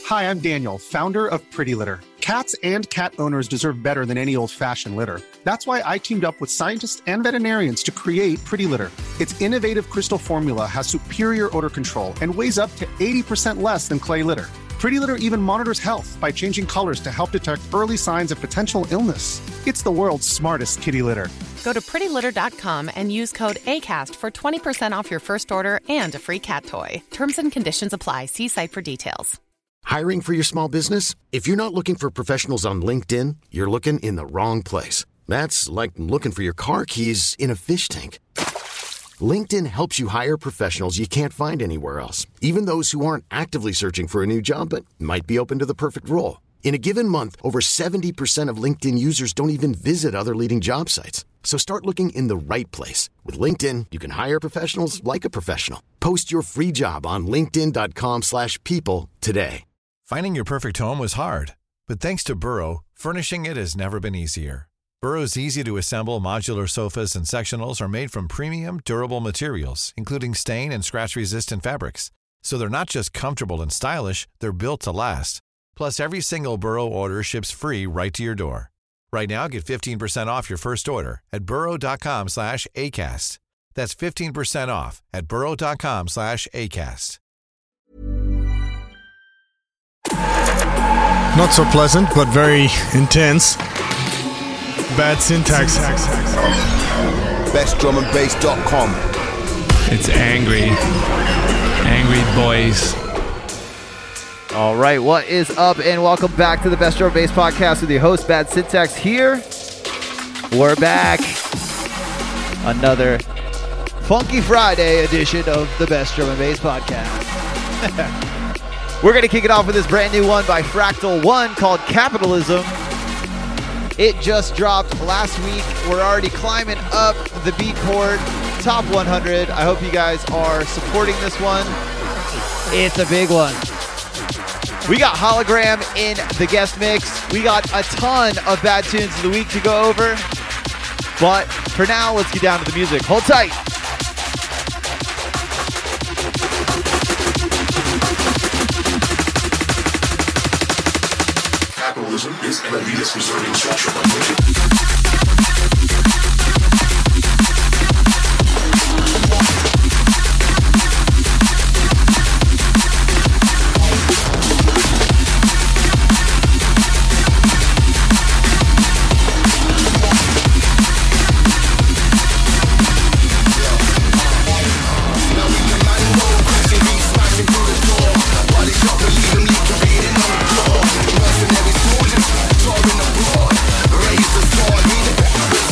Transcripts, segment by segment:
Hi, I'm Daniel, founder of Pretty Litter. Cats and cat owners deserve better than any old-fashioned litter. That's why I teamed up with scientists and veterinarians to create Pretty Litter. Its innovative crystal formula has superior odor control and weighs up to 80% less than clay litter. Pretty Litter even monitors health by changing colors to help detect early signs of potential illness. It's the world's smartest kitty litter. Go to prettylitter.com and use code ACAST for 20% off your first order and a free cat toy. Terms and conditions apply. See site for details. Hiring for your small business? If you're not looking for professionals on LinkedIn, you're looking in the wrong place. That's like looking for your car keys in a fish tank. LinkedIn helps you hire professionals you can't find anywhere else, even those who aren't actively searching for a new job but might be open to the perfect role. In a given month, over 70% of LinkedIn users don't even visit other leading job sites. So start looking in the right place. With LinkedIn, you can hire professionals like a professional. Post your free job on linkedin.com/people today. Finding your perfect home was hard, but thanks to Burrow, furnishing it has never been easier. Burrow's easy-to-assemble modular sofas and sectionals are made from premium, durable materials, including stain and scratch-resistant fabrics. So they're not just comfortable and stylish, they're built to last. Plus, every single Burrow order ships free right to your door. Right now, get 15% off your first order at burrow.com/ACAST. That's 15% off at burrow.com/ACAST. Not so pleasant, but very intense. Bad syntax. BestDrumAndBass.com. It's angry boys. All right, what is up, and welcome back to the Best Drum and Bass Podcast with your host, Bad Syntax here. We're back. Another Funky Friday edition of the Best Drum and Bass Podcast. We're going to kick it off with this brand new one by Fractal One called Capitalism. It just dropped last week. We're already climbing up the Beatport Top 100. I hope you guys are supporting this one. It's a big one. We got Hologram in the guest mix. We got a ton of bad tunes of the week to go over. But for now, let's get down to the music. Hold tight. Capitalism is an elitist preserving structure. Raise the sword,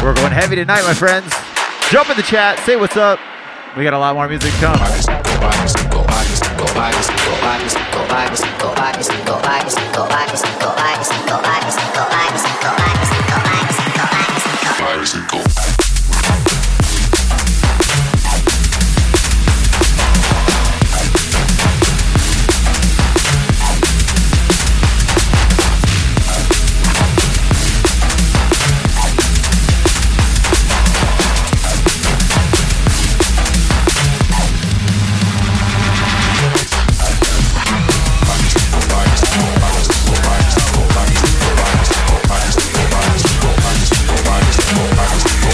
We're going heavy tonight, my friends. Jump in the chat. Say what's up. We got a lot more music to come. Bicycle.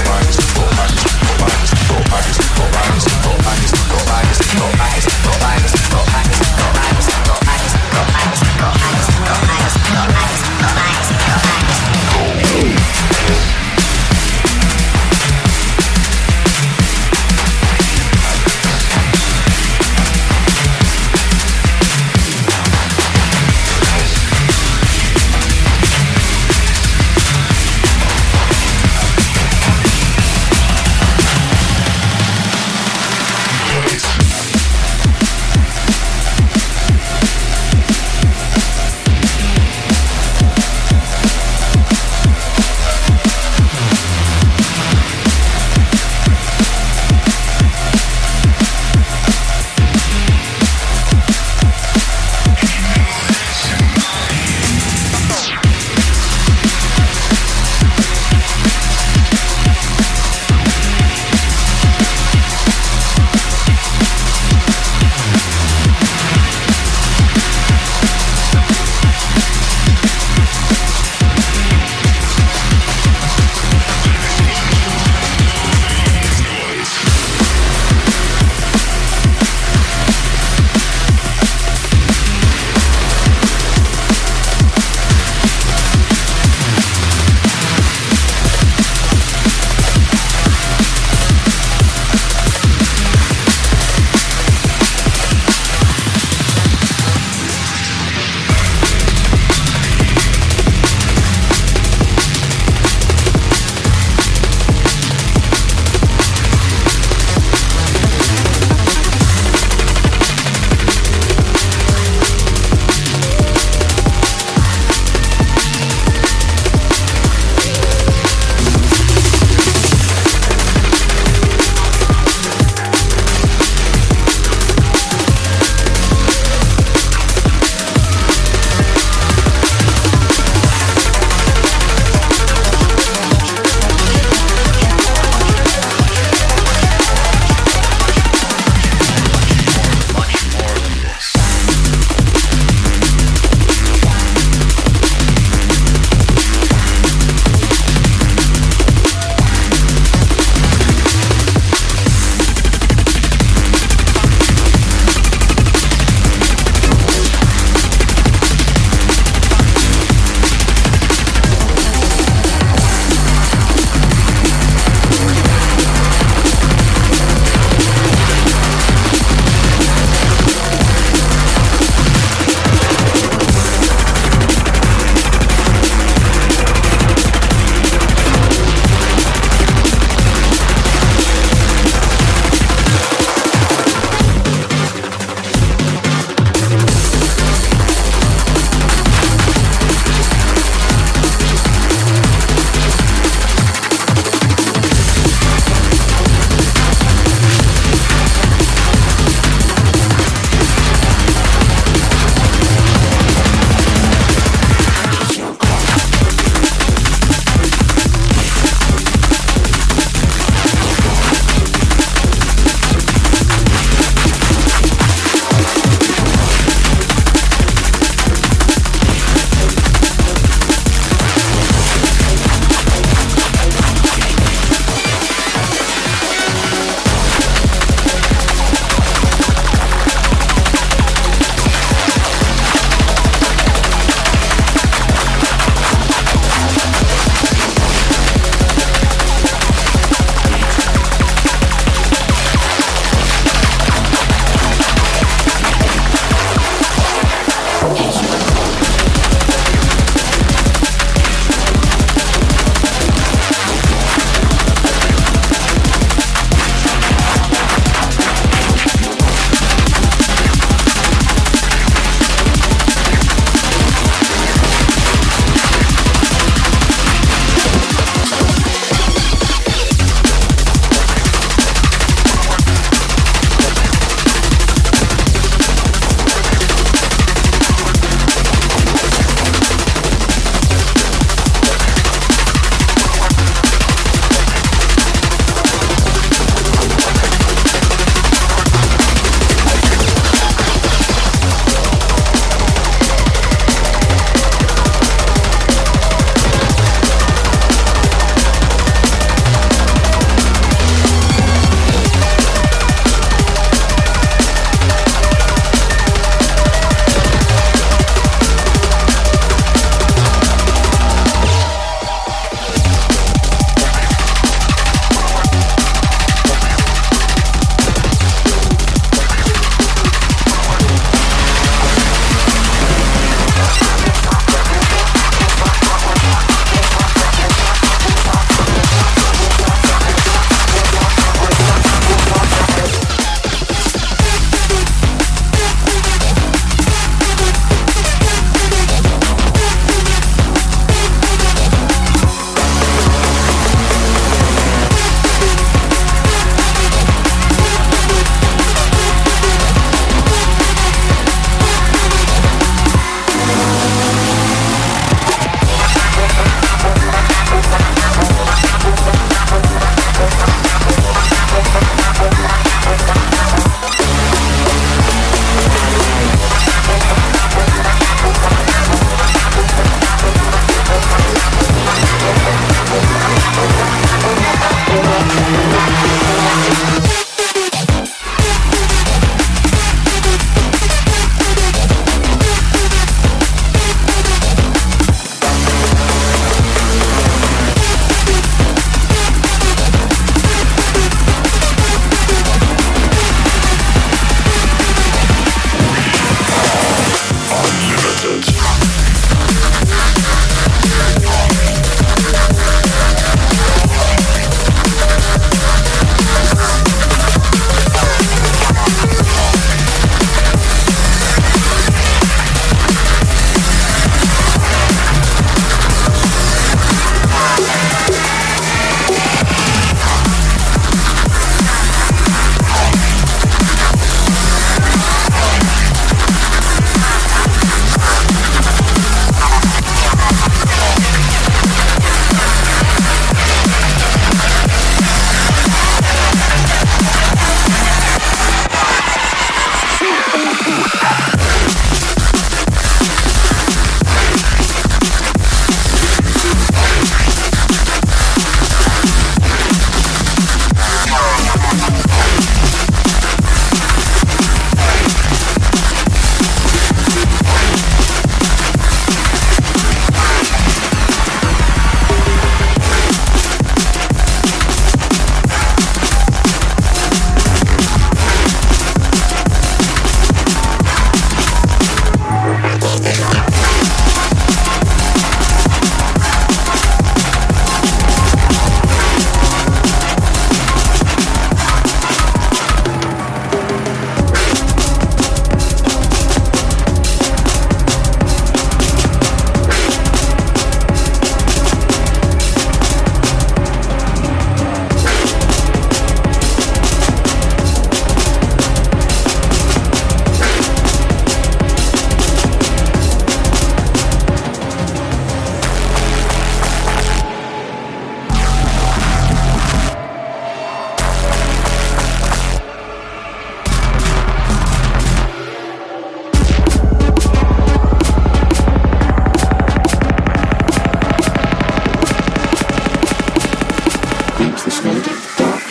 This melody dark.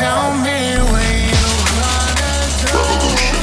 tell me where you wanna go.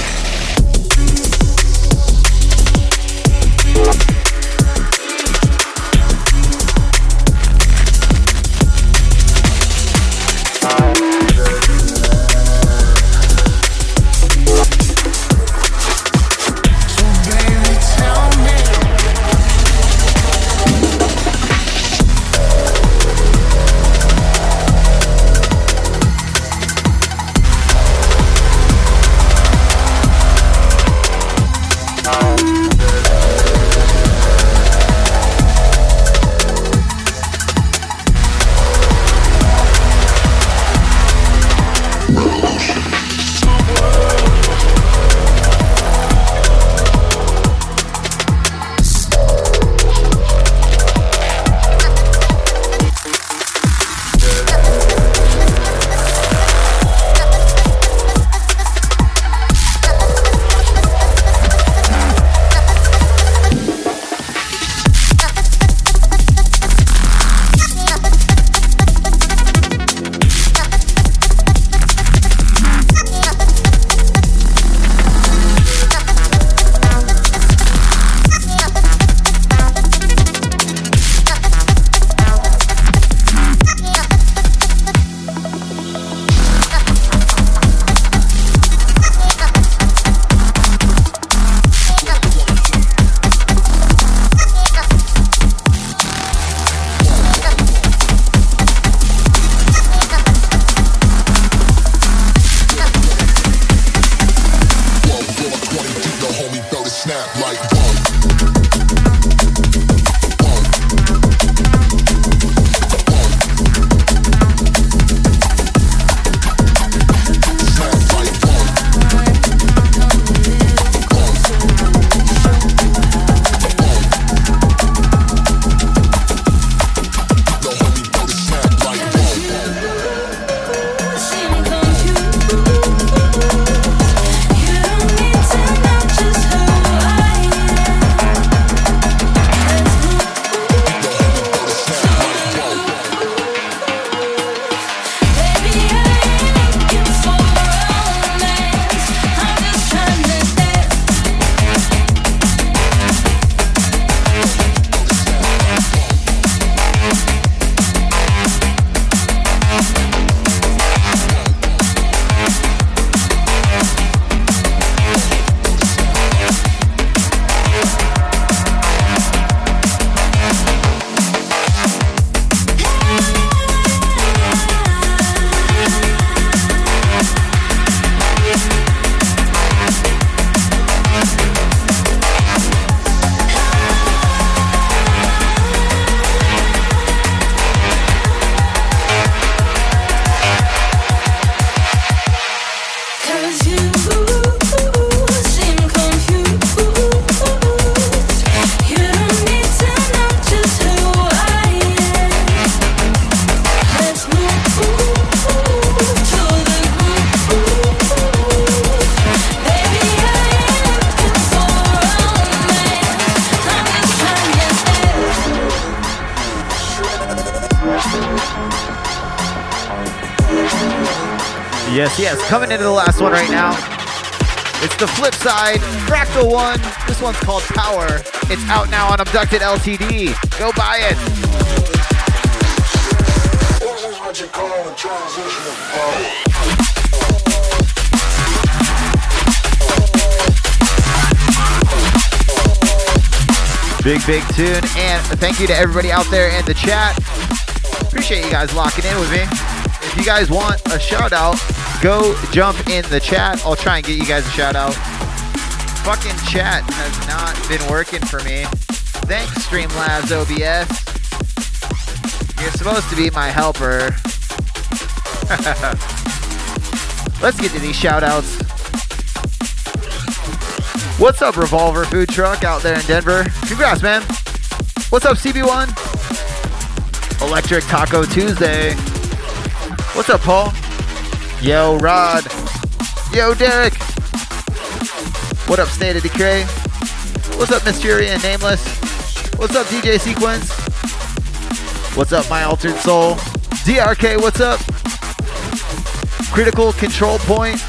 Yes, coming into the last one right now. It's the flip side, Fractal one. This one's called Power. It's out now on Abducted LTD. Go buy it. Big tune, and thank you to everybody out there in the chat. Appreciate you guys locking in with me. If you guys want a shout out, go jump in the chat. I'll try and get you guys a shout out. Fucking chat has not been working for me. Thanks, Streamlabs OBS. You're supposed to be my helper. Let's get to these shout outs. What's up, Revolver Food Truck out there in Denver? Congrats, man. What's up, CB1? Electric Taco Tuesday. What's up, Paul? Yo, Rod. Yo, Derek. What up, State of Decay? What's up, Mysterian Nameless? What's up, DJ Sequence? What's up, My Altered Soul? DRK, what's up? Critical Control Point.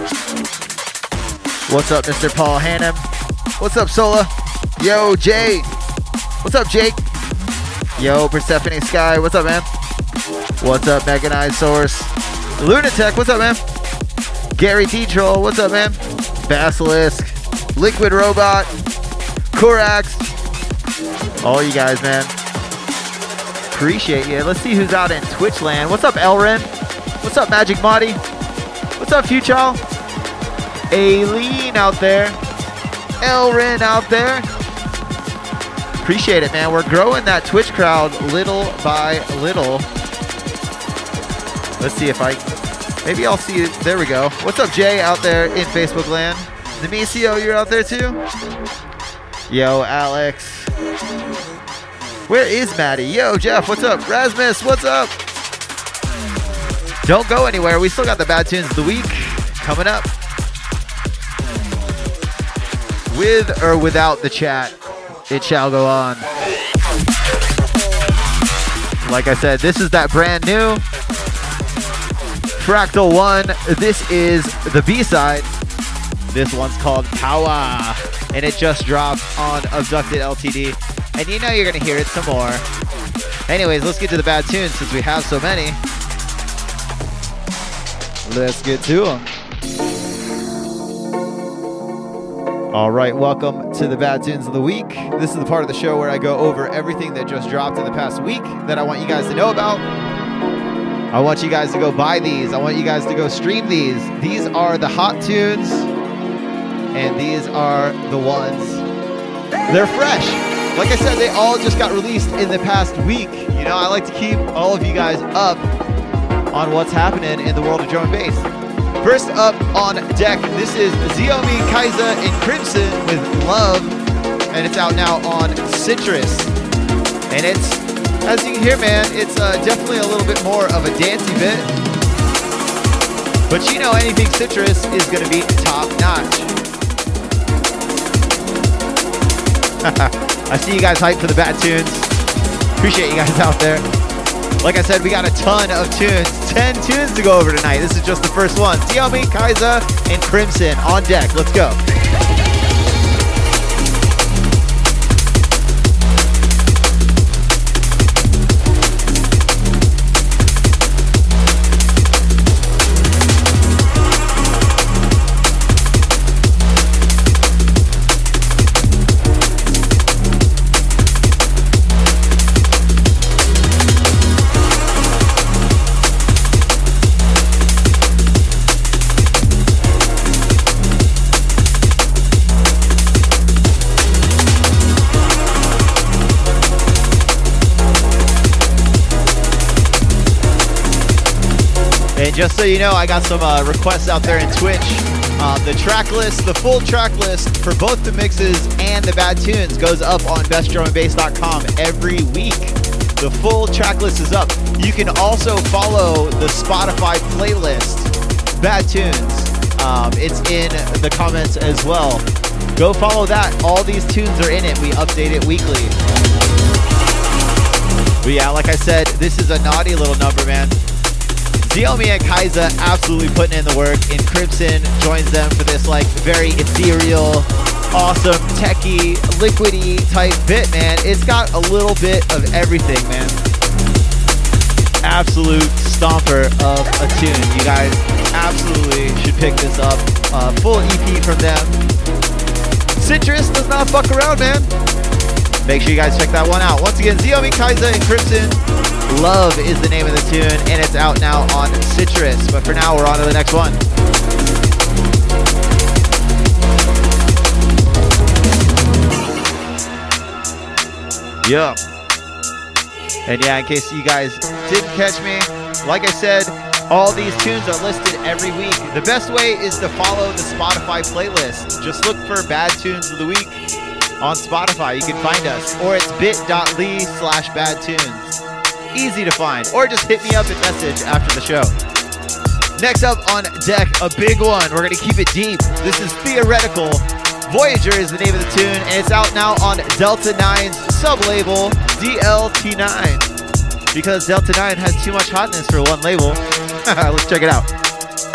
What's up, Mr. Paul Hannum? What's up, Sola? Yo, Jay. What's up, Jake? Yo, Persephone Sky. What's up, man? What's up, Mechanized Source? Lunatech. What's up, man? Gary T-Troll. What's up, man? Basilisk. Liquid Robot. Korax. All you guys, man. Appreciate you. Let's see who's out in Twitch land. What's up, Elrin? What's up, Magic Marty? What's up, Fuchal? Aileen out there. Elrin out there. Appreciate it, man. We're growing that Twitch crowd little by little. Let's see if maybe I'll see it. There we go. What's up, Jay, out there in Facebook land? Demisio, you're out there too? Yo, Alex. Where is Maddie? Yo, Jeff, what's up? Rasmus, what's up? Don't go anywhere. We still got the bad tunes of the week coming up. With or without the chat, it shall go on. Like I said, this is that brand new Fractal One. This is the B-side. This one's called Power, and it just dropped on Abducted LTD. And you know you're going to hear it some more. Anyways, let's get to the bad tunes since we have so many. Let's get to them. All right, welcome to the bad tunes of the week. This is the part of the show where I go over everything that just dropped in the past week that I want you guys to know about. I want you guys to go buy these. I want you guys to go stream these. These are the hot tunes, and these are the ones. They're fresh. Like I said, they all just got released in the past week. You know, I like to keep all of you guys up on what's happening in the world of drum and bass. First up on deck, this is Xiaomi Kaiza in Crimson with Love, and it's out now on Citrus. And it's, as you can hear, man, it's definitely a little bit more of a dancey bit. But you know, anything Citrus is going to be top notch. I see you guys hyped for the bad tunes. Appreciate you guys out there. Like I said, we got a ton of tunes. 10 tunes to go over tonight. This is just the first one. Xiaomi, Kaiza, and Crimson on deck. Let's go. And just so you know, I got some requests out there in Twitch. The track list, the full track list for both the mixes and the bad tunes goes up on bestdrumandbass.com every week. The full track list is up. You can also follow the Spotify playlist, Bad Tunes. It's in the comments as well. Go follow that. All these tunes are in it. We update it weekly. But yeah, like I said, this is a naughty little number, man. Xiaomi and Kaiza absolutely putting in the work, and Crimson joins them for this like very ethereal, awesome, techie, liquidy type bit, man. It's got a little bit of everything, man. Absolute stomper of a tune. You guys absolutely should pick this up. Full EP from them. Citrus does not fuck around, man. Make sure you guys check that one out. Once again, Xiaomi, Kaiza, and Crimson. Love is the name of the tune, and it's out now on Citrus. But for now, we're on to the next one. Yeah. And yeah, in case you guys didn't catch me, like I said, all these tunes are listed every week. The best way is to follow the Spotify playlist. Just look for Bad Tunes of the Week on Spotify. You can find us. Or it's bit.ly/badtunes. Easy to find. Or just hit me up and message after the show. Next up on deck, a big one. We're going to keep it deep. This is Theoretical. Voyager is the name of the tune, and it's out now on Delta 9's sub-label, DLT9. Because Delta 9 has too much hotness for one label. Let's check it out.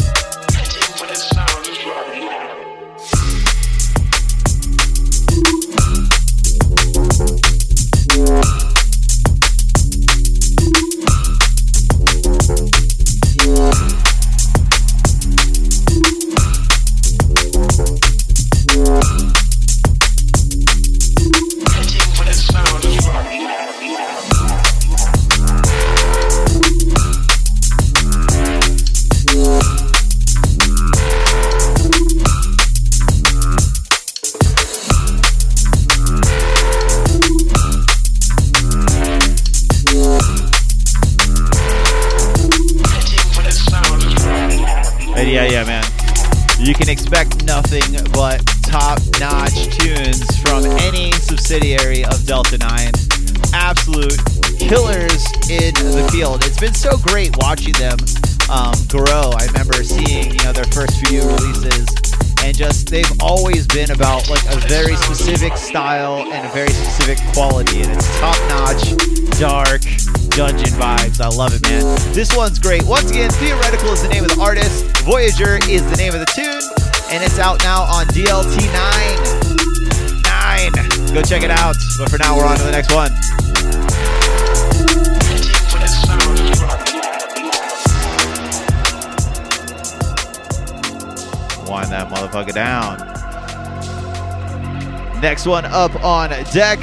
Yeah, man. You can expect nothing but top-notch tunes from any subsidiary of Delta 9. Absolute killers in the field. It's been so great watching them grow. I remember seeing, their first few releases, and just they've always been about like a very specific style and a very specific quality, and it's top-notch, dark, dungeon vibes. I love it, man. This one's great. Once again, Theoretical is the name of the artist. Voyager is the name of the tune, and it's out now on DLT 9. Go check it out. But for now, we're on to the next one. Wind that motherfucker down. Next one up on deck.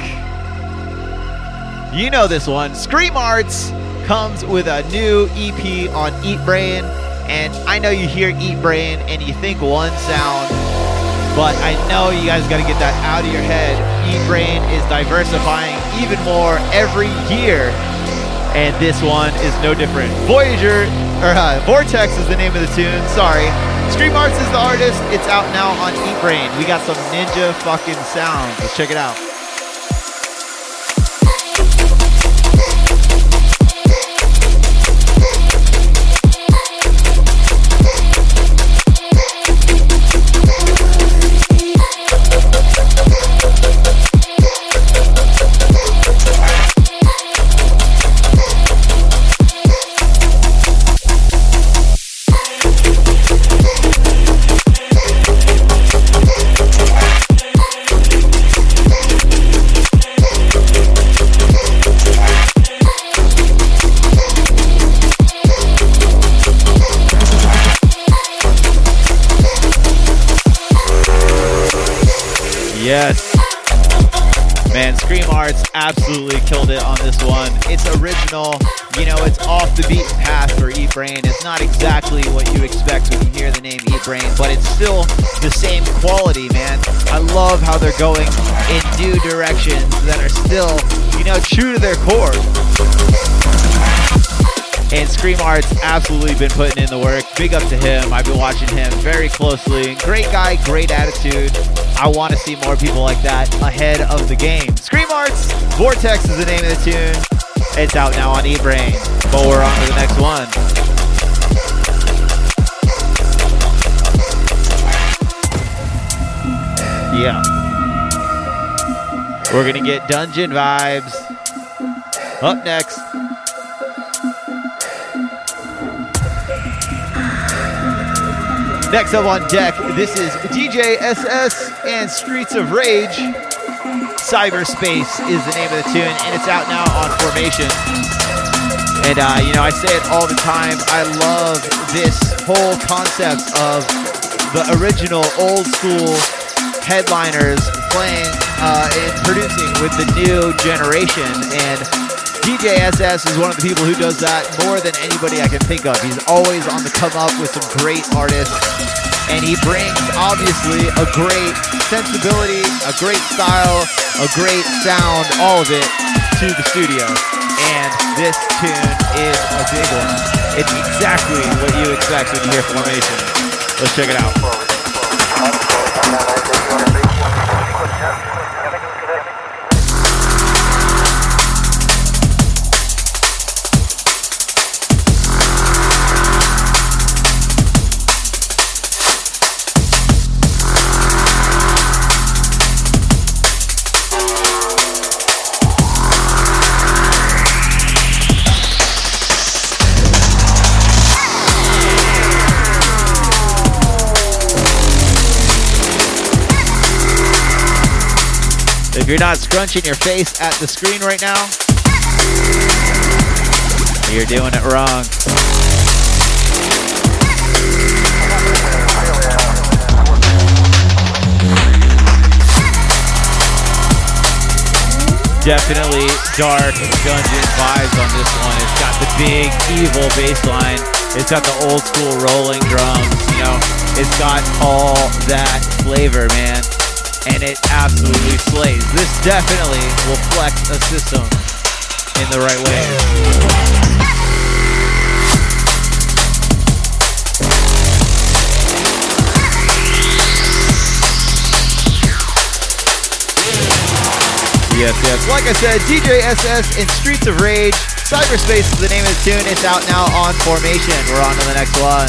You know this one. Scream Arts comes with a new EP on Eat Brain. And I know you hear Eat Brain and you think one sound, but I know you guys got to get that out of your head. Eat Brain is diversifying even more every year, and this one is no different. Vortex is the name of the tune. Sorry. Scream Arts is the artist. It's out now on Eat Brain. We got some ninja fucking sounds. Let's check it out. Yes. Man, Scream Arts absolutely killed it on this one. It's original. It's off the beaten path for Eat Brain. It's not exactly what you expect when you hear the name Eat Brain, but it's still the same quality, man. I love how they're going in new directions that are still, true to their core. And Scream Arts absolutely been putting in the work. Big up to him. I've been watching him very closely. Great guy, great attitude. I want to see more people like that ahead of the game. Scream Arts, Vortex is the name of the tune. It's out now on Eat Brain. But we're on to the next one. Yeah. We're going to get dungeon vibes. Up next. Next up on deck, this is DJ SS and Streets of Rage. Cyberspace is the name of the tune, and it's out now on Formation. And, I say it all the time. I love this whole concept of the original old school headliners playing and producing with the new generation. And DJ SS is one of the people who does that more than anybody I can think of. He's always on the come up with some great artists, and he brings, obviously, a great sensibility, a great style, a great sound, all of it, to the studio. And this tune is a big one. It's exactly what you expect when you hear Formation. Let's check it out. If you're not scrunching your face at the screen right now, you're doing it wrong. Definitely dark dungeon vibes on this one. It's got the big evil bass line. It's got the old school rolling drums, It's got all that flavor, man. And it absolutely slays. This definitely will flex a system in the right way. Yes. Like I said, DJ SS and Streets of Rage. Cyberspace is the name of the tune. It's out now on Formation. We're on to the next one.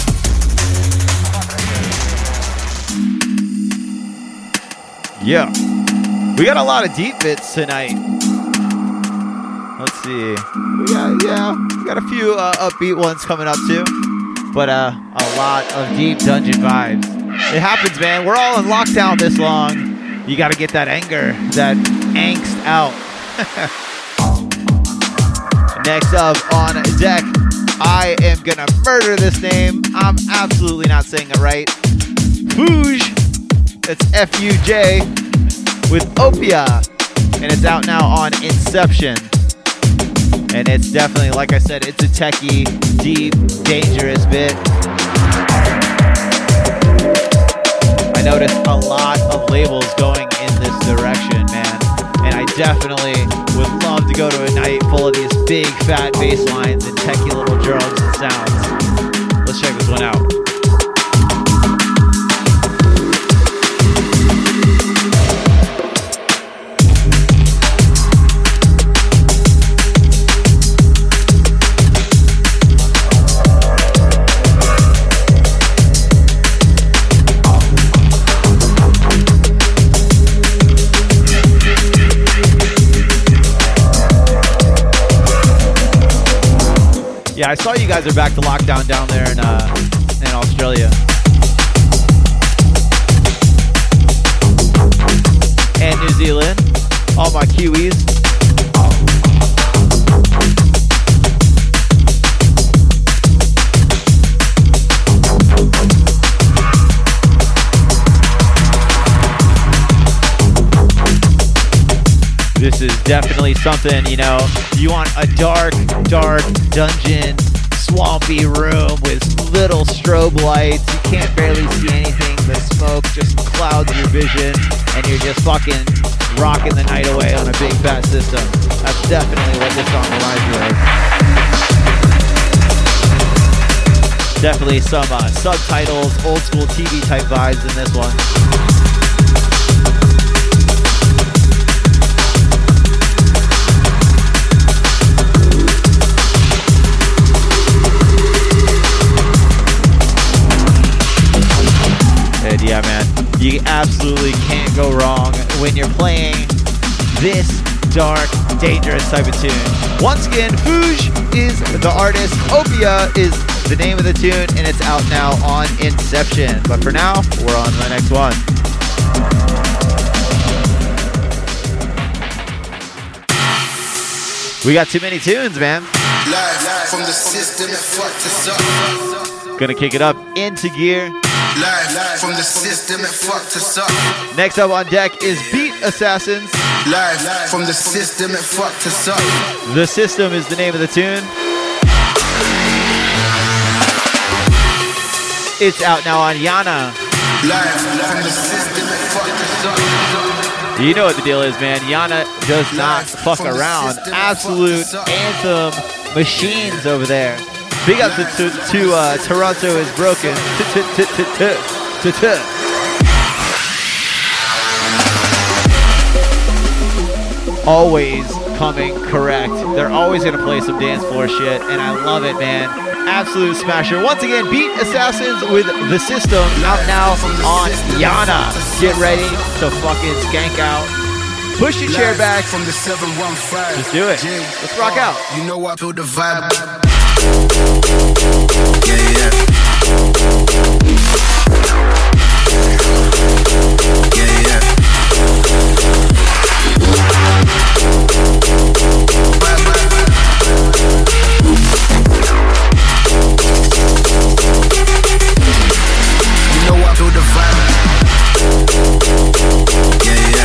Yeah. We got a lot of deep bits tonight. Let's see. We got a few upbeat ones coming up too. But a lot of deep dungeon vibes. It happens, man. We're all in lockdown this long. You got to get that anger, that angst out. Next up on deck, I am going to murder this name. I'm absolutely not saying it right. Fuj. It's F-U-J with Opia. And it's out now on Inception. And it's definitely, like I said, it's a techie, deep, dangerous bit. I noticed a lot of labels going in this direction, man. And I definitely would love to go to a night full of these big, fat bass lines and techie little drums and sounds. Let's check this one out. Yeah, I saw you guys are back to lockdown down there in Australia. And New Zealand. All my Kiwis. This is definitely something, you know, you want a dark dungeon, swampy room with little strobe lights. You can't barely see anything. The smoke just clouds your vision, and you're just fucking rocking the night away on a big fat system. That's definitely what this song reminds me of. Definitely some subtitles, old school TV type vibes in this one. Yeah, man, you absolutely can't go wrong when you're playing this dark, dangerous type of tune. Once again, Fuj is the artist, Opia is the name of the tune, and it's out now on Inception. But for now, we're on to the next one. We got too many tunes, man. Live from the system that fucked us up. Gonna kick it up into gear. Live from the system that fucked us up. Next up on deck is Beat Assassins. Live from the system that fucked us up. The System is the name of the tune. It's out now on Yana. Live from the system that fucked us up. You know what the deal is, man. Yana does not fuck around. Absolute anthem machines over there. Big up to Toronto is Broken. Always coming correct. They're always going to play some dance floor shit, and I love it, man. Absolute smasher. Once again, Beat Assassins with The System out now on Yana. Get ready to fucking skank out. Push your chair back. From the 715. Just do it. Let's rock out. You know I feel the vibe. Yeah. You know I feel the vibe. Yeah.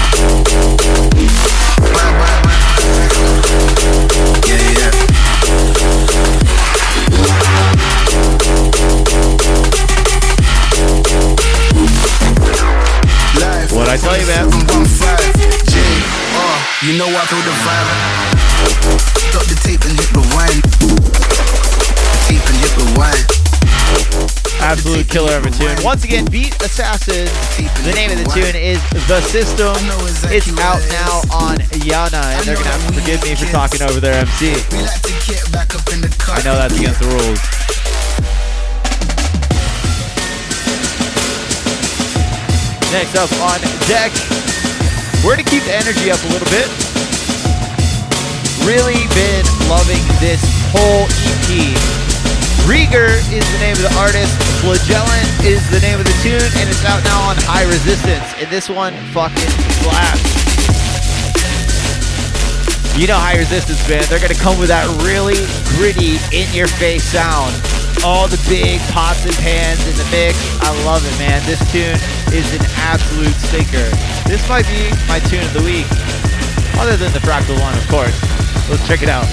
What'd I tell you, man? You know I feel the vibe. Stop the tape and hit rewind. The tape and hit rewind. absolute killer of a tune. Once again, Beat Assassins. The name of the tune is The System. It's out now on Yana, and they're going to have to forgive me for talking over their MC. I know that's against the rules. Next up on deck, we're going to keep the energy up a little bit. Really been loving this whole EP. Rieger is the name of the artist, Flagellant is the name of the tune, and it's out now on High Resistance, and this one fucking slaps. You know High Resistance, man, they're gonna come with that really gritty, in-your-face sound. All the big pots and pans in the mix, I love it, man. This tune is an absolute stinker. This might be my tune of the week, other than the Fractal one, of course. Let's check it out.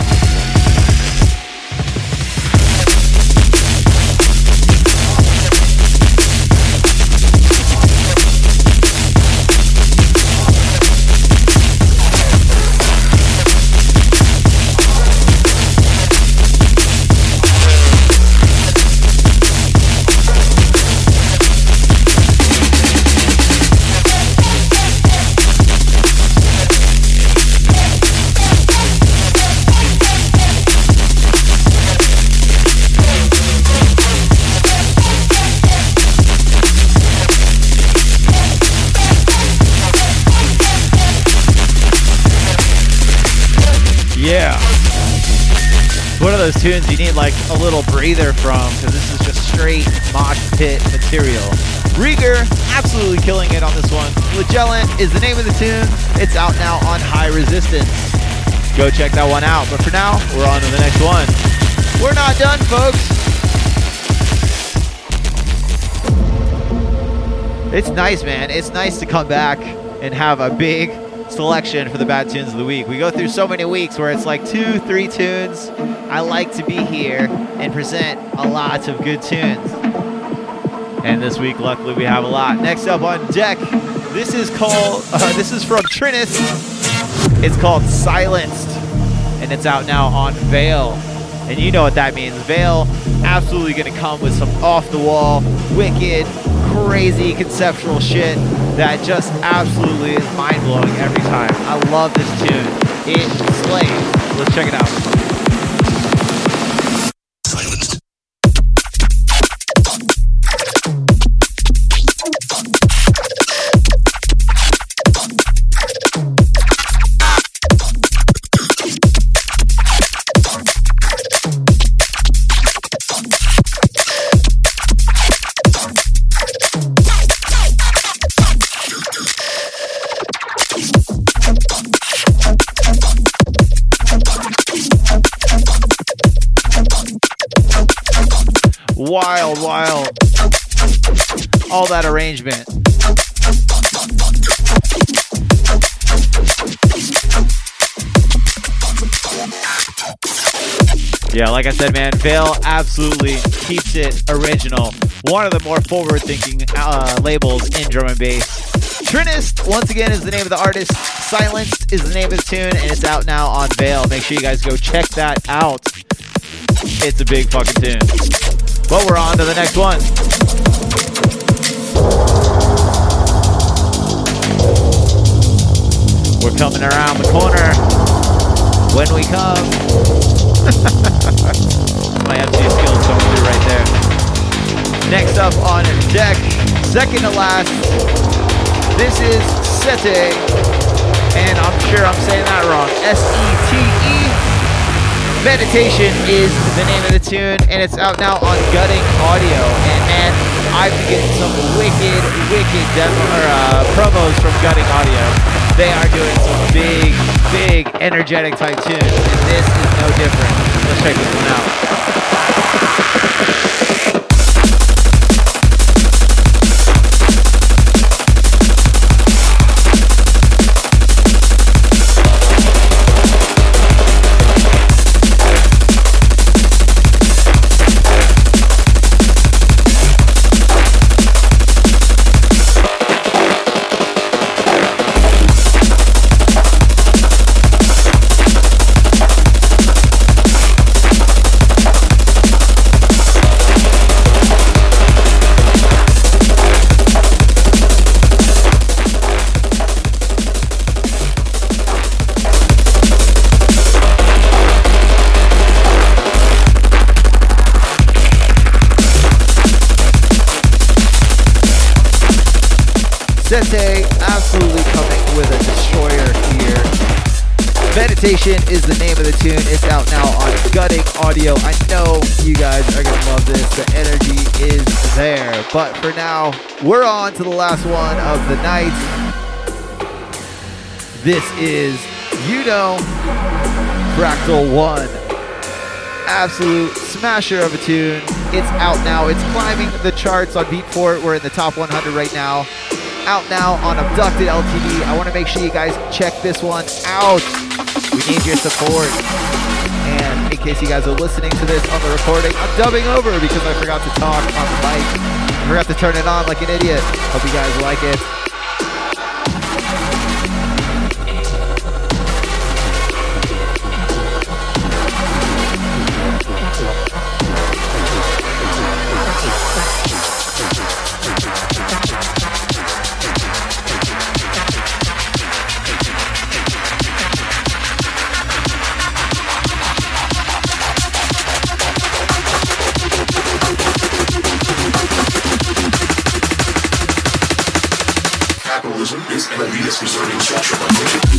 Yeah. One of those tunes you need like a little breather from, because this is just straight mosh pit material. Rieger, absolutely killing it on this one. Flagellant is the name of the tune. It's out now on High Resistance. Go check that one out. But for now, we're on to the next one. We're not done, folks. It's nice, man. It's nice to come back and have a big selection for the bad tunes of the week. We go through so many weeks where it's like 2-3 tunes. I like to be here and present a lot of good tunes. And this week, luckily, we have a lot. Next up on deck, this is called, this is from Trinus. It's called Silenced, and it's out now on Veil. And you know what that means. Veil, absolutely gonna come with some off-the-wall, wicked, crazy conceptual shit that just absolutely is mind-blowing every time. I love this tune. It slays. Let's check it out. Wild, wild. All that arrangement. Yeah, like I said, man, Veil absolutely keeps it original. One of the more forward-thinking labels in drum and bass. Trinist, once again, is the name of the artist. Silenced is the name of the tune, and it's out now on Veil. Make sure you guys go check that out. It's a big fucking tune. But we're on to the next one. We're coming around the corner. When we come. My MC skills going through right there. Next up on deck, second to last, this is Sete. And I'm sure I'm saying that wrong. S-E-T-E. Meditation is the name of the tune, and it's out now on Gutting Audio. And man, I've been getting some wicked promos from Gutting Audio. They are doing some big, energetic type tunes, and this is no different. Let's check this one out. Sete absolutely coming with a destroyer here. Meditation is the name of the tune. It's out now on Gutting Audio. I know you guys are going to love this. The energy is there. But for now, we're on to the last one of the night. This is, Fractal 1. Absolute smasher of a tune. It's out now. It's climbing the charts on Beatport. We're in the top 100 right now. Out now on Abducted LTD. I want to make sure you guys check this one out. We need your support. And in case you guys are listening to this on the recording, I'm dubbing over because I forgot to talk on the mic. I forgot to turn it on like an idiot. Hope you guys like it. Is an elitist reserving structure by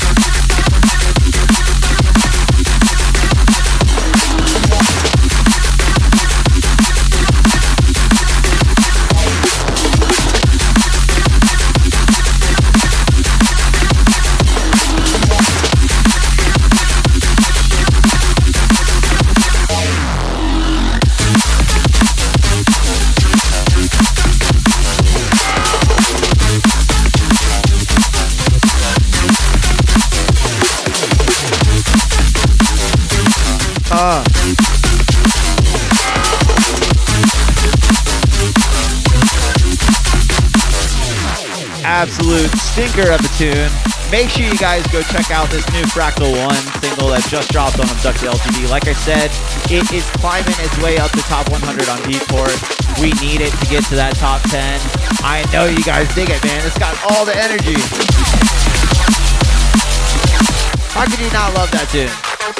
Absolute stinker of a tune. Make sure you guys go check out this new Fractal 1 single that just dropped on Abducted LTD. Like I said, it is climbing its way up the top 100 on Beatport. We need it to get to that top 10. I know you guys dig it, man. It's got all the energy. How can you not love that tune?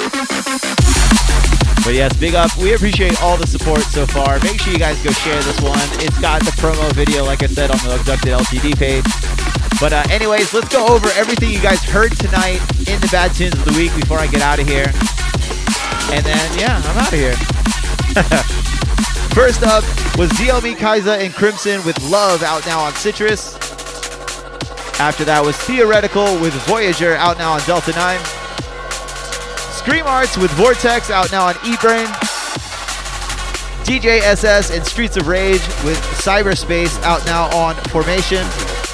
But yes, big up. We appreciate all the support so far. Make sure you guys go share this one. It's got the promo video, like I said, on the Abducted LTD page. But anyways, let's go over everything you guys heard tonight in the Bad Tunes of the Week before I get out of here. And then, yeah, I'm out of here. First up was DLB Kaiza and Crimson with Love, out now on Citrus. After that was Theoretical with Voyager, out now on Delta 9. Scream Arts with Vortex, out now on eBrain. DJ SS and Streets of Rage with Cyberspace, out now on Formation.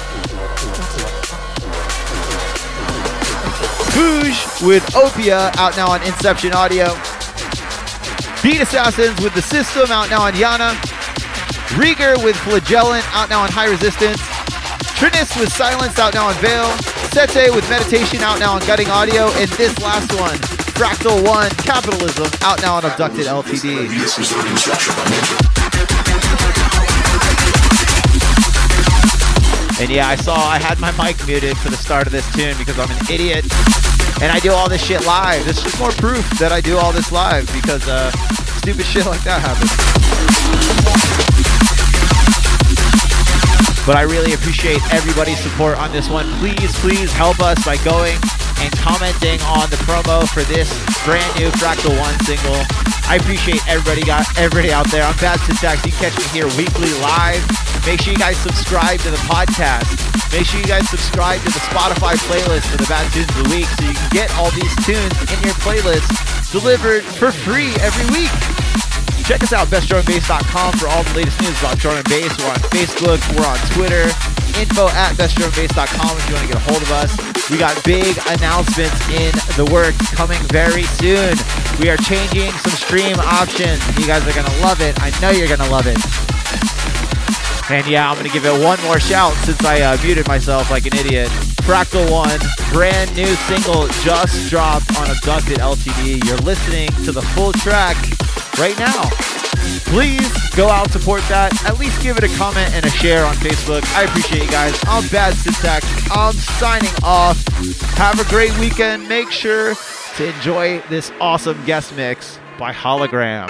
Bouge with Opia, out now on Inception Audio. Beat Assassins with The System, out now on Yana. Rieger with Flagellant, out now on High Resistance. Trinist with Silence, out now on Veil. Sete with Meditation, out now on Gutting Audio. And this last one, Fractal 1, Capitalism, out now on Abducted LTD. And yeah, I had my mic muted for the start of this tune because I'm an idiot. And I do all this shit live. This is just more proof that I do all this live because stupid shit like that happens. But I really appreciate everybody's support on this one. Please help us by going and commenting on the promo for this brand new Fractal 1 single. I appreciate everybody out there. I'm Bad Syntax. You can catch me here weekly live. Make sure you guys subscribe to the podcast. Make sure you guys subscribe to the Spotify playlist for the Bad Tunes of the Week so you can get all these tunes in your playlist delivered for free every week. Check us out, bestdrumandbass.com for all the latest news about drum and bass. We're on Facebook, we're on Twitter, info@bestdrumandbass.com if you want to get a hold of us. We got big announcements in the works coming very soon. We are changing some stream options. You guys are going to love it. I know you're going to love it. And yeah, I'm going to give it one more shout since I muted myself like an idiot. Fractal 1, brand new single just dropped on Abducted LTD. You're listening to the full track right now. Please go out, support that. At least give it a comment and a share on Facebook. I appreciate you guys. I'm Bad Syntax. I'm signing off. Have a great weekend. Make sure to enjoy this awesome guest mix by Hologram.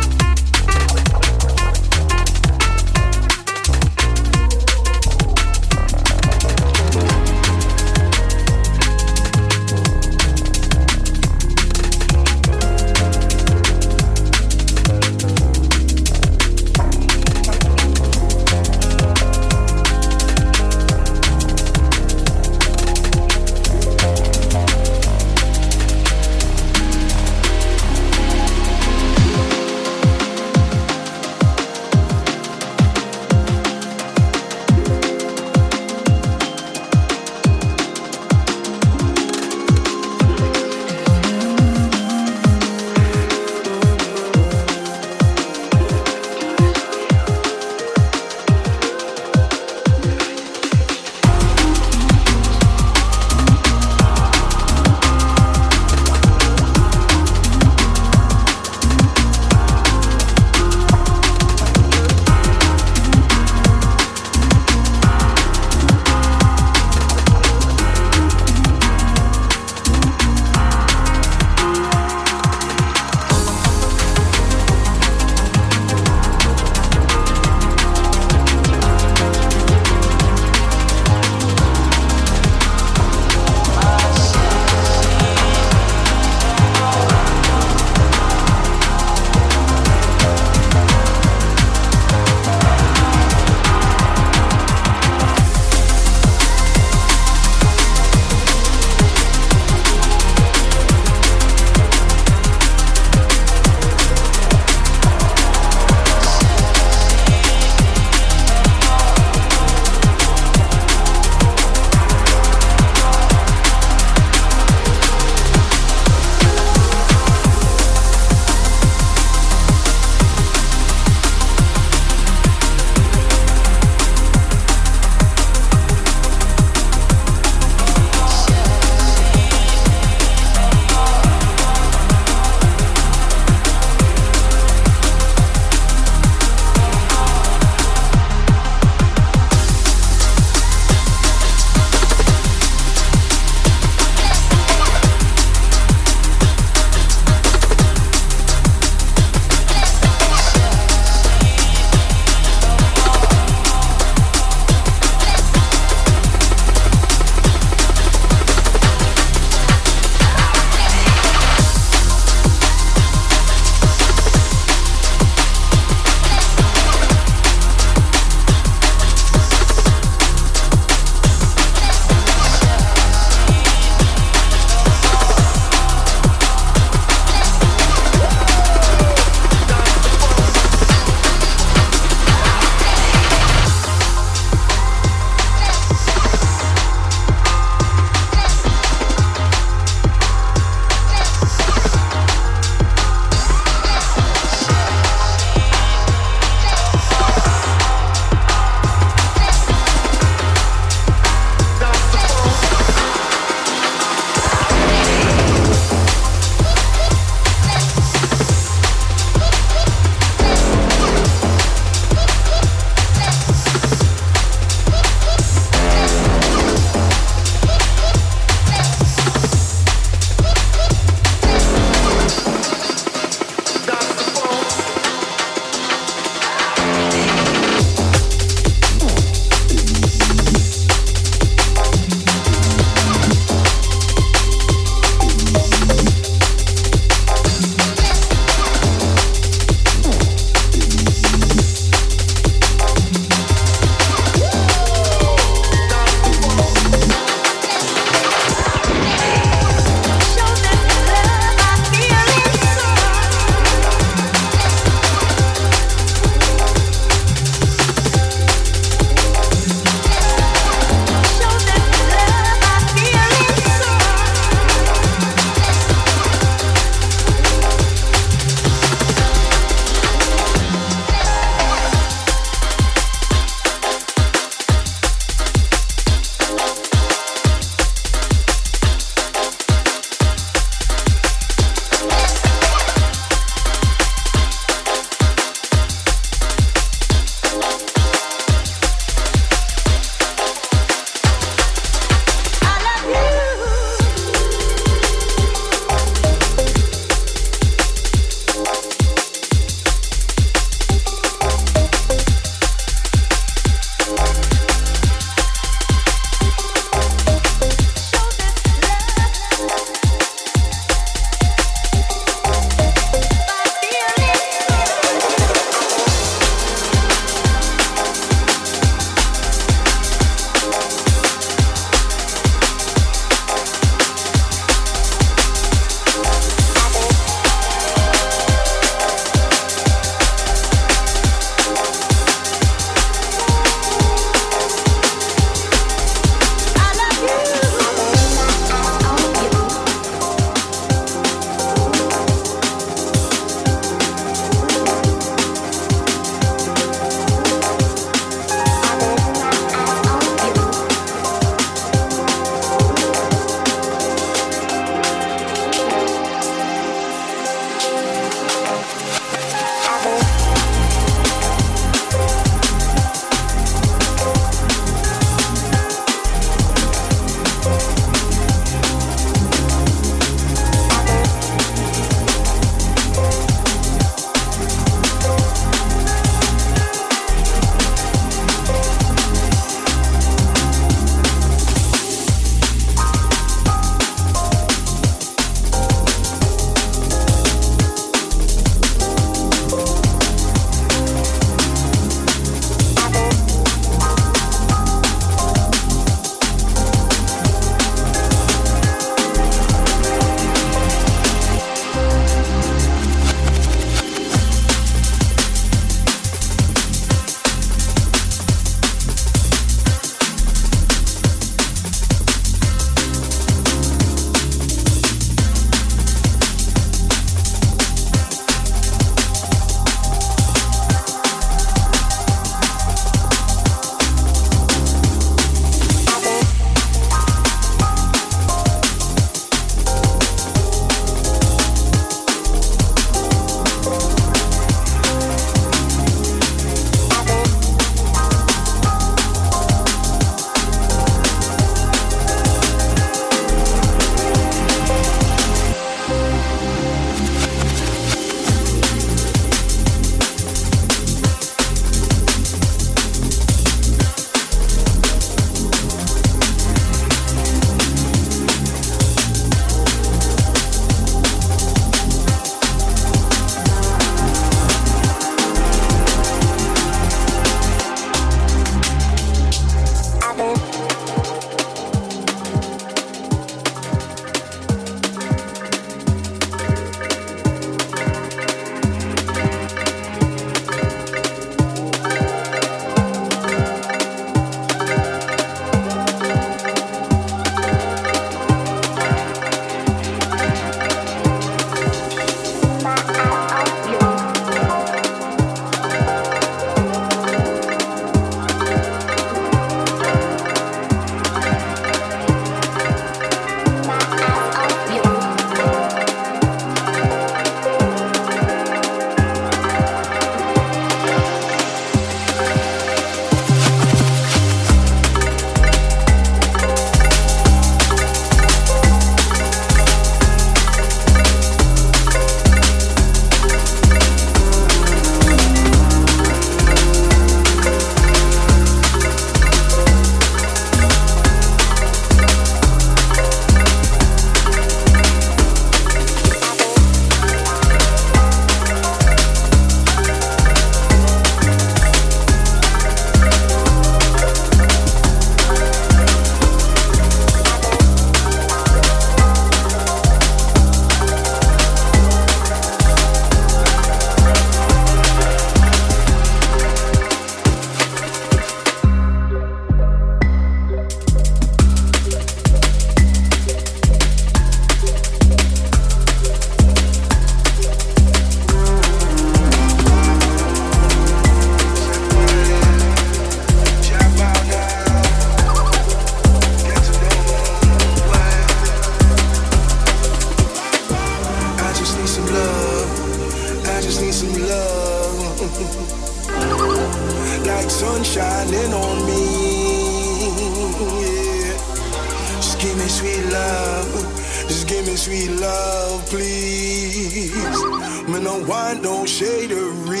love, please. Me no want no shadery.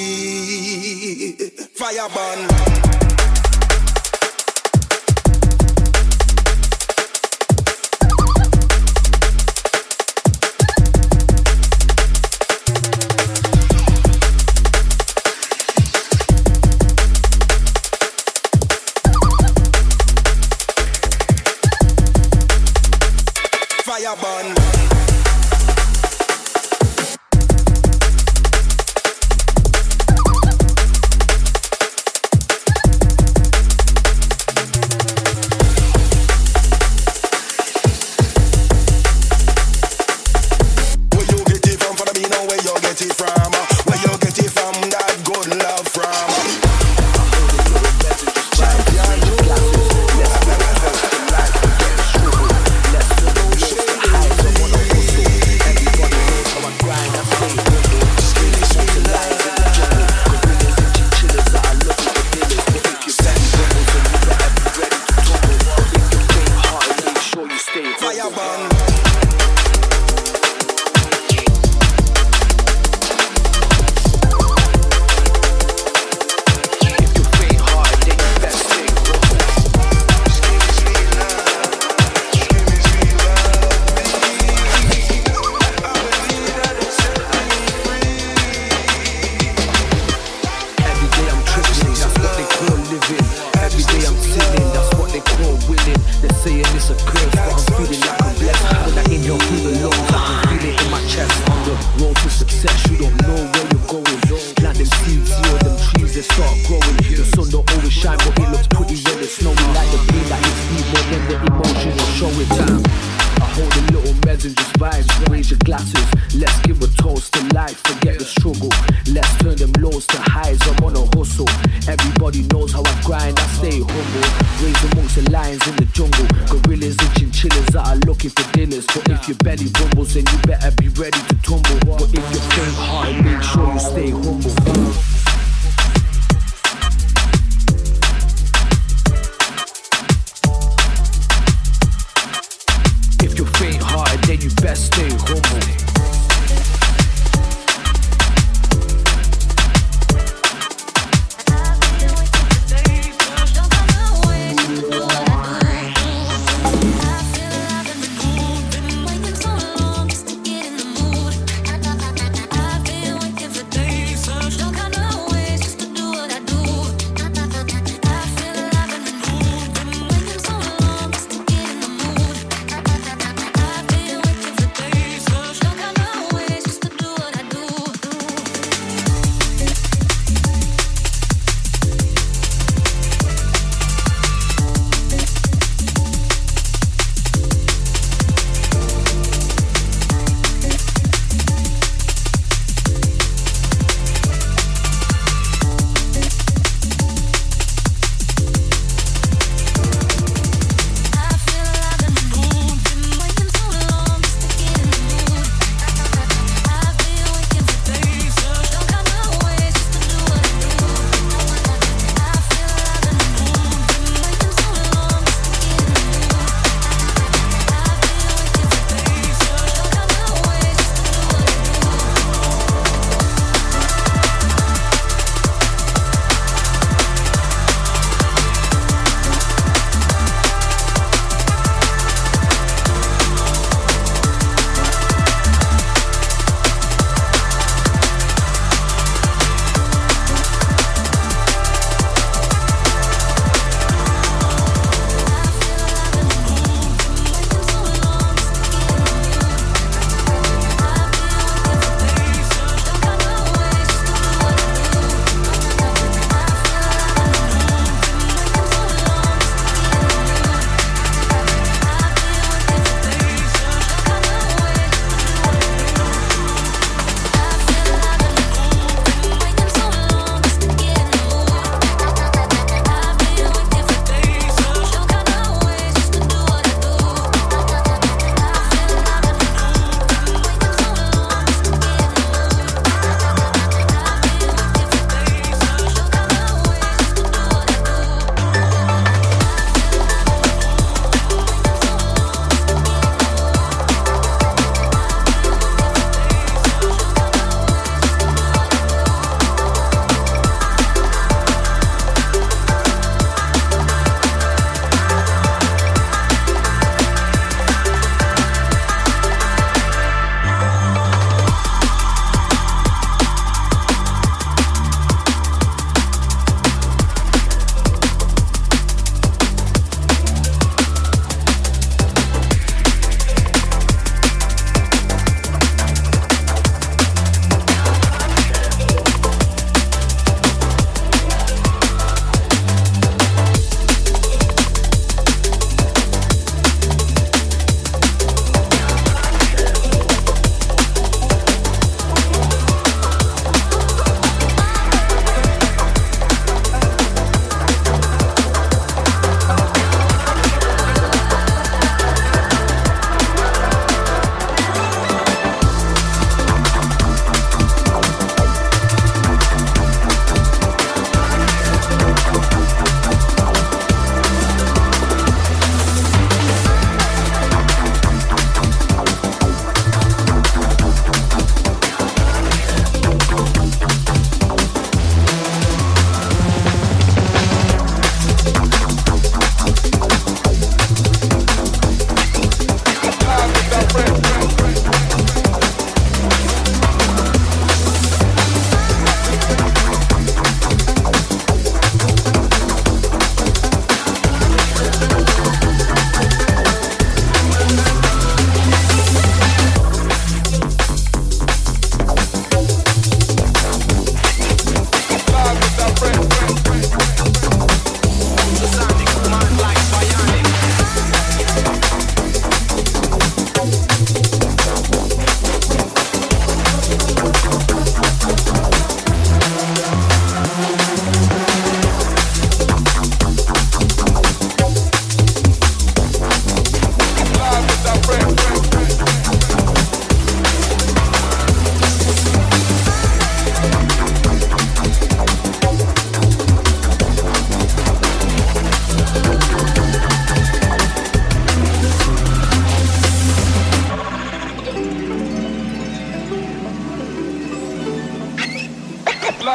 Fire burn. Fire burn.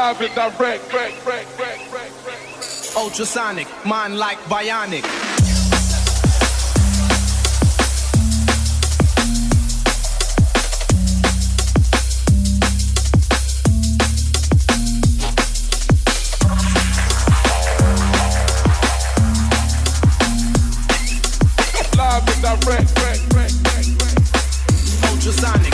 Live and direct. Ultrasonic, mind like bionic. Live and direct. Ultrasonic.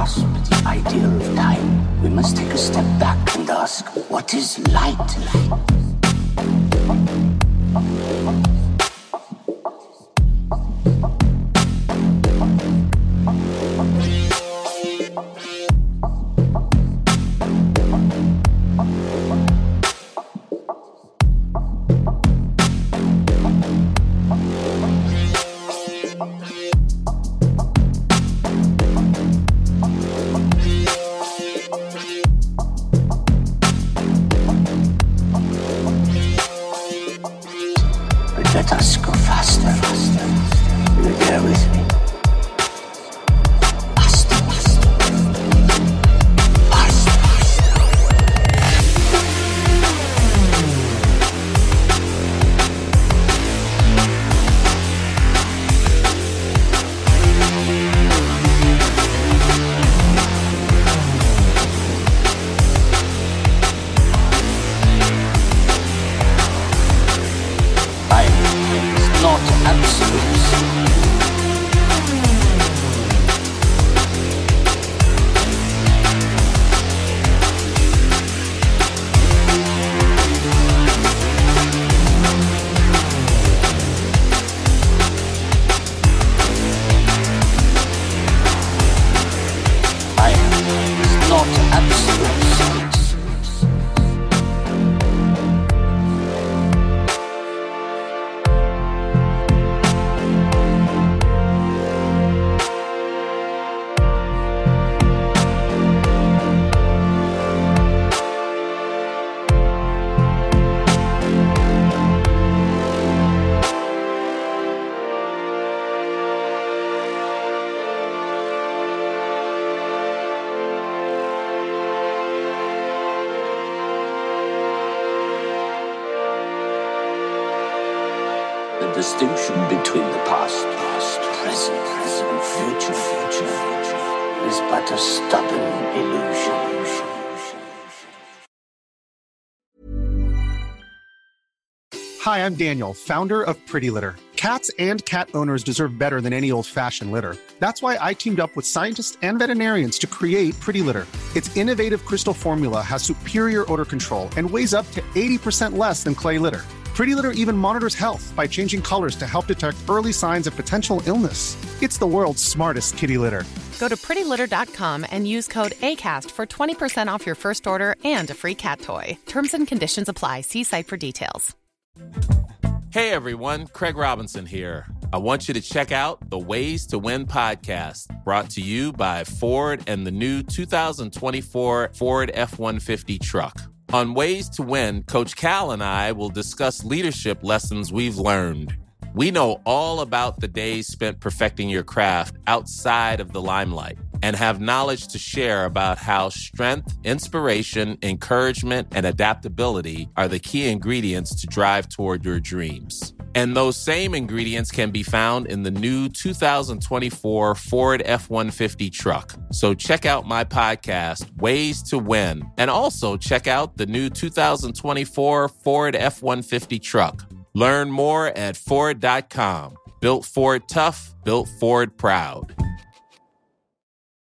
grasp the idea of time, we must take a step back and ask, what is light? Let us go faster. You will bear with me. Faster. Not absolute. Time is not absolute. The distinction between the past, present, and future is but a stubborn illusion. Hi, I'm Daniel, founder of Pretty Litter. Cats and cat owners deserve better than any old-fashioned litter. That's why I teamed up with scientists and veterinarians to create Pretty Litter. Its innovative crystal formula has superior odor control and weighs up to 80% less than clay litter. Pretty Litter even monitors health by changing colors to help detect early signs of potential illness. It's the world's smartest kitty litter. Go to prettylitter.com and use code ACAST for 20% off your first order and a free cat toy. Terms and conditions apply. See site for details. Hey everyone, Craig Robinson here. I want you to check out the Ways to Win podcast, brought to you by Ford and the new 2024 Ford F-150 truck. On Ways to Win, Coach Cal and I will discuss leadership lessons we've learned. We know all about the days spent perfecting your craft outside of the limelight and have knowledge to share about how strength, inspiration, encouragement, and adaptability are the key ingredients to drive toward your dreams. And those same ingredients can be found in the new 2024 Ford F-150 truck. So check out my podcast, Ways to Win, and also check out the new 2024 Ford F-150 truck. Learn more at Ford.com. Built Ford tough, built Ford proud.